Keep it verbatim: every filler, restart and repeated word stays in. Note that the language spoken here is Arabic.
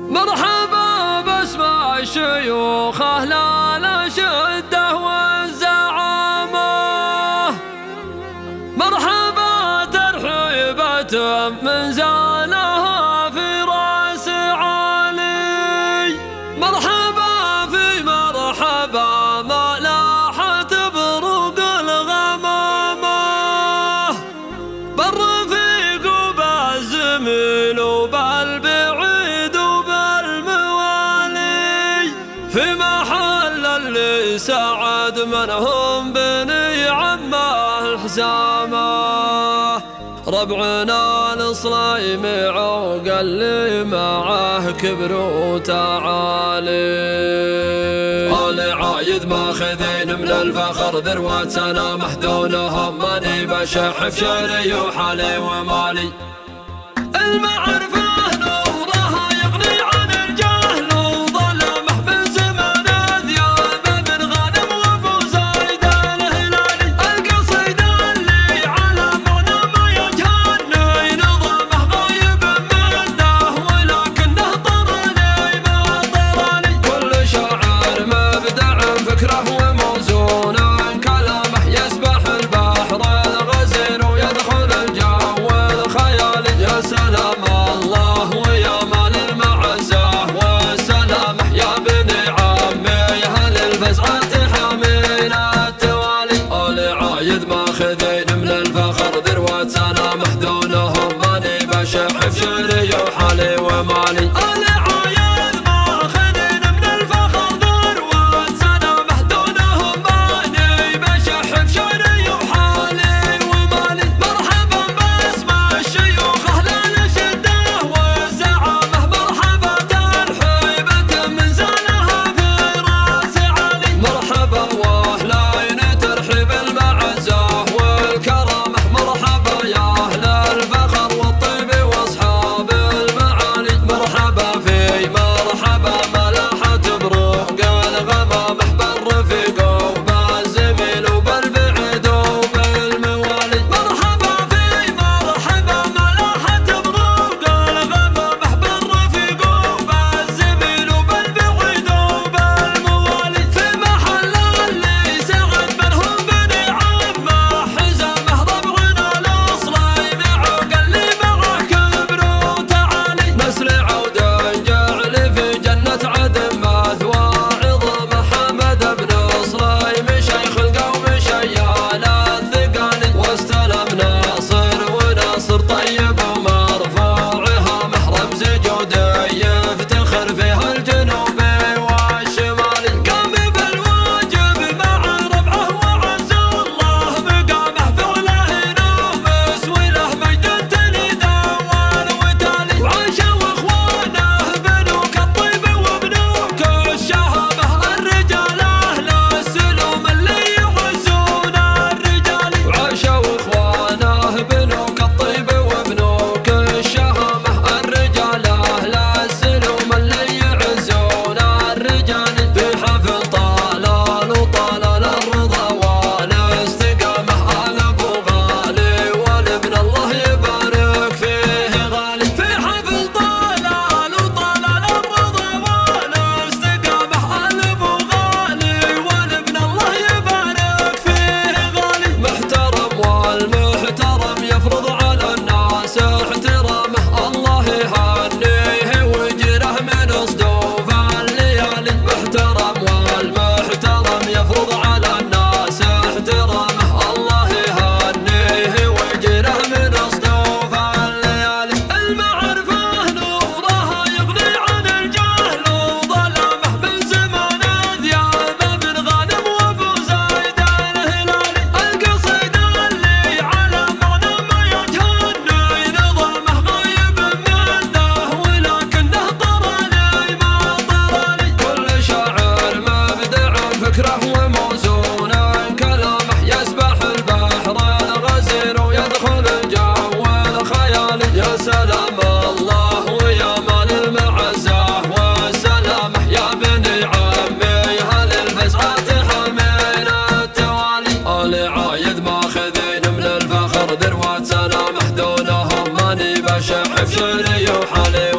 مرحبا باسمع الشيوخ أهل الشدة والزعامة، مرحبا ترحيبة من زانها في راس علي، مرحبا في مرحبا ما لاحت بروق الغمامة، بالرفيق وبالزميل وبالبعيد وبالموالي، في محل اللي سعد منهم بني عمه الحزامه، ربعنا الصلايمي عوق اللي معاه كبر وتعالي، آل عايد ماخذين من الفخر ذروتنا محذونهم، ماني بشح في شعري وحالي ومالي، المعرفة نورها يغني عن الجهل وظلمه بالزمن ذياب بن غانم وابو زايد الهلالي، القصيدة اللي على معنى ما يجهلني نظامه غايب منه ولكنه طرني ما طرني، كل شاعر مبدع فكره وموزونه، كلامه يسبح البحر الغزير ويدخل الجو الخيالي، يا سلام الله ويا مال المعزة والسلامة يا بني عمي هل الفزعة حامينا التوالي، آل عايد ماخذين من الفخر ذروتنا محذونهم، ماني بشح في شعري وحالي ومالي، آل عايد ماخذين من الفخر ذروتنا محذونهم، ماني بشح في شعري وحالي ومالي، مرحبا باسمع الشيوخ أهل الشدة والزعامة، مرحبا ترحيبة من زانها في راس علي، مرحبا واهلين ترحيب المعزة والكرامة، مرحبا يا أهل الفخر والطيب واصحاب المعالي، مرحبا في مرحبا ما لاحت بروق الغمامة، بالرفيق وبالزميل وبالبعيد وبالموالي، مرحبا في مرحبا ما لاحت بروق الغمامة، بالرفيق وبالزميل وبالبعيد وبالموالي، في محل اللي سعد منهم بني عمه حزامه، ربعنا الصلايمي عوق اللي معه كبر وتعالي، مسرع ودنجعل في جنة عدن مثوى عظمه، حمد بن صلايمي شيخ القوم شيال الثقالي، واستلم ناصر وناصر طيب ومرفوعها محرم سجودي يفتخر فيها الجنوبي والشمالي، قام بالواجب مع ربعه وعز الله مقامه، فعله نومس وله مجد تليده والوتالي، وعاشا واخوانه بنوك الطيب وبنوك الشهامه، الرجال اهل السلوم اللي يعزون الرجال، وعاشا واخوانه بنوك الطيب وبنوك الشهامه، الرجال اهل السلوم اللي يعزون الرجال، في حفل طلال وطلال الرضا والاستقامه، آل ابو غالي والابن الله يبارك فيه غالي، في حفل طلال وطلال الرضا والاستقامه، آل ابو غالي والابن الله يبارك فيه غالي، محترم والمحترم يفرض على الناس احترامه، الله يهنيه ويجره من صدوف الليالي، محترم والمحترم يفرض على الناس احترامه، الله يهنيه ويجره من صدوف الليالي، المعرفة نورها يغني عن الجهل وظلمه بالزمن ذياب بن غانم وابو زايد الهلالي، القصيدة اللي على معنى ما يجهلني نظامه غايب منه ولكنه طرني ما طرني، كل شاعر مبدع فكره وموزونه، كلامه يسبح البحر الغزير ويدخل الجو الخيالي، يا سلام الله ويا مال المعزة والسلامة يا بني عمي هل الفزعة حامينا التوالي، آل عايد ماخذين من الفخر ذروتنا محذونهم، ماني بشح في شعري وحالي